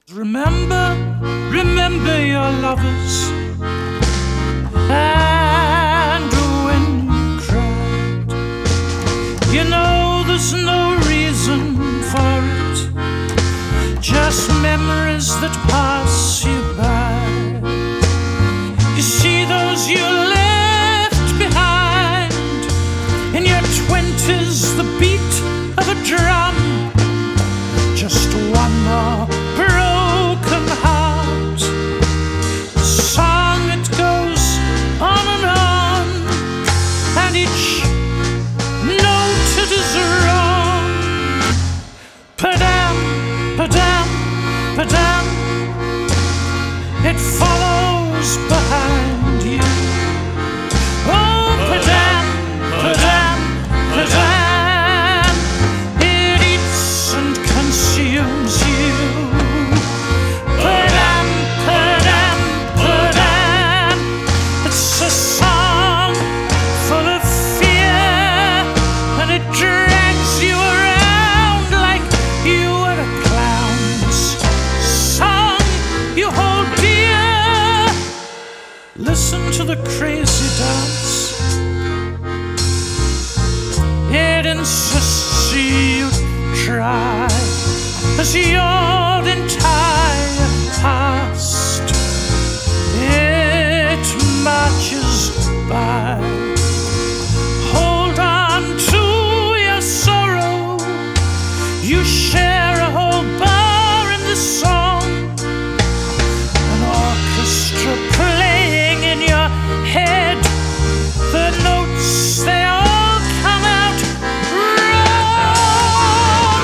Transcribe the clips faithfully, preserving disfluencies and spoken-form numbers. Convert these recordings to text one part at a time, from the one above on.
Remember, remember your lovers, and when you cried, you know there's no reason for it, just memories that pass you by. You see those you left behind, in your twenties the beat of a drum, just one more broken heart, a song that goes on and on, and each note it is wrong. Padam, padam, padam, it follows behind you. Oh, padam, padam, padam, it eats and consumes you. Padam, padam, padam, it's a song full of fear, and it drags you around like you were a clown's song you hold dear. Listen to the crazy dance, it insists you try as your entire past it marches by. Hold on to your sorrow, you share a whole bar in this song, an orchestra playing in your head, the notes they all come out wrong,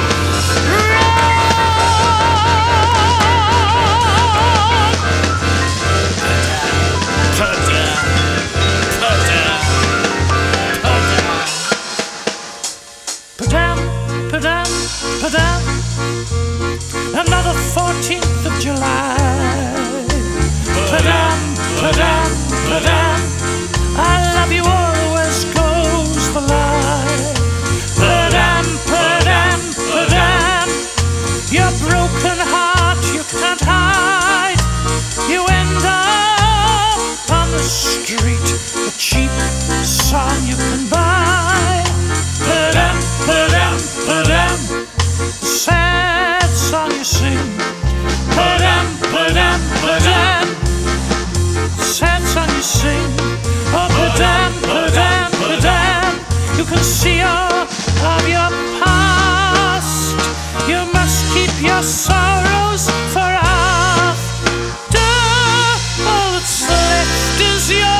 Padam, padam, padam, another fourteenth of July. Padam, padam, padam, I love you always goes the line. Padam, padam, padam, your broken heart you can't hide. You end up on the street, a cheap song you can buy. Padam, padam, padam, the sad song you sing. Padam, padam, padam, sad song you sing. Oh, padam, padam, padam, you can see all of your past. You must keep your sorrows for after. All that's left is your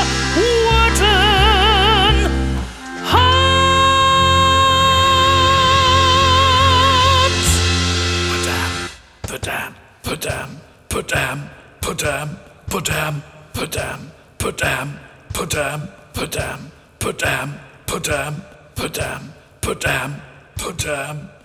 wooden heart. Padam, padam, padam, padam, padam, padam, padam, padam, padam, padam, padam, padam, padam, padam, padam.